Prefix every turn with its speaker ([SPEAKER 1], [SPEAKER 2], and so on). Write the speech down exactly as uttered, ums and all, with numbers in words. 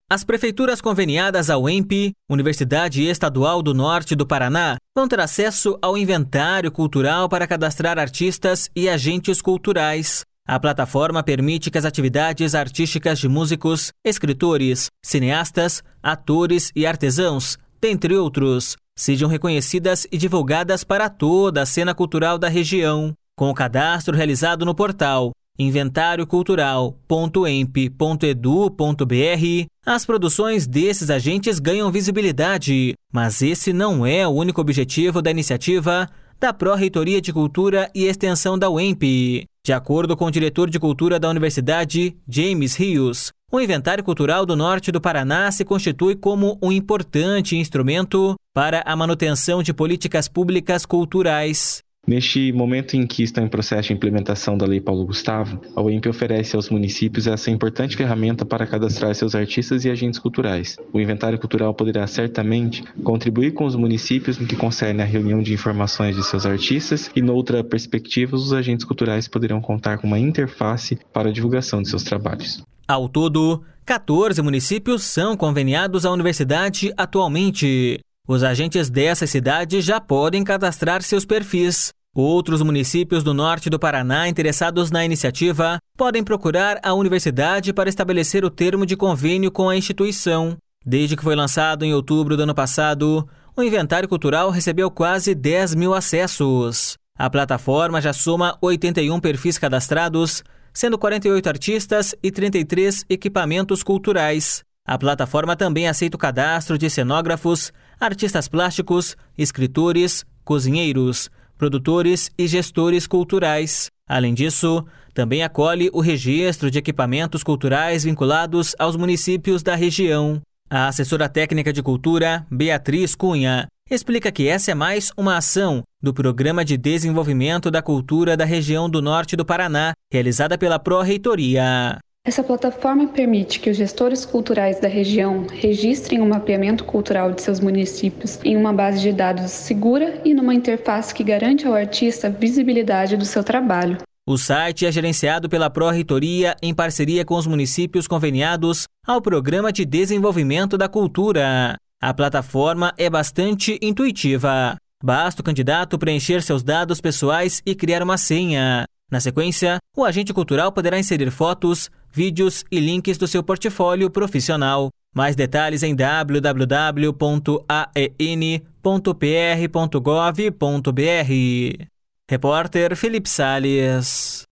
[SPEAKER 1] As prefeituras conveniadas ao E M P, Universidade Estadual do Norte do Paraná, vão ter acesso ao inventário cultural para cadastrar artistas e agentes culturais. A plataforma permite que as atividades artísticas de músicos, escritores, cineastas, atores e artesãos, dentre outros, sejam reconhecidas e divulgadas para toda a cena cultural da região. Com o cadastro realizado no portal inventário cultural ponto e m p ponto e d u ponto b r, as produções desses agentes ganham visibilidade, mas esse não é o único objetivo da iniciativa da Pró-Reitoria de Cultura e Extensão da U E M P. De acordo com o diretor de Cultura da Universidade, James Rios, o Inventário Cultural do Norte do Paraná se constitui como um importante instrumento para a manutenção de políticas públicas culturais.
[SPEAKER 2] Neste momento em que está em processo de implementação da Lei Paulo Gustavo, a U E M P oferece aos municípios essa importante ferramenta para cadastrar seus artistas e agentes culturais. O inventário cultural poderá certamente contribuir com os municípios no que concerne à reunião de informações de seus artistas e, noutra perspectiva, os agentes culturais poderão contar com uma interface para a divulgação de seus trabalhos.
[SPEAKER 1] Ao todo, quatorze municípios são conveniados à universidade atualmente. Os agentes dessas cidades já podem cadastrar seus perfis. Outros municípios do norte do Paraná interessados na iniciativa podem procurar a universidade para estabelecer o termo de convênio com a instituição. Desde que foi lançado em outubro do ano passado, o Inventário Cultural recebeu quase dez mil acessos. A plataforma já soma oitenta e um perfis cadastrados, sendo quarenta e oito artistas e trinta e três equipamentos culturais. A plataforma também aceita o cadastro de cenógrafos, artistas plásticos, escritores, cozinheiros, produtores e gestores culturais. Além disso, também acolhe o registro de equipamentos culturais vinculados aos municípios da região. A assessora técnica de cultura, Beatriz Cunha, explica que essa é mais uma ação do Programa de Desenvolvimento da Cultura da região do Norte do Paraná, realizada pela Pró-Reitoria.
[SPEAKER 3] Essa plataforma permite que os gestores culturais da região registrem o mapeamento cultural de seus municípios em uma base de dados segura e numa interface que garante ao artista a visibilidade do seu trabalho.
[SPEAKER 1] O site é gerenciado pela Pró-Reitoria em parceria com os municípios conveniados ao Programa de Desenvolvimento da Cultura. A plataforma é bastante intuitiva. Basta o candidato preencher seus dados pessoais e criar uma senha. Na sequência, o agente cultural poderá inserir fotos, vídeos e links do seu portfólio profissional. Mais detalhes em w w w ponto a e n ponto p r ponto gov ponto b r. Repórter Felipe Salles.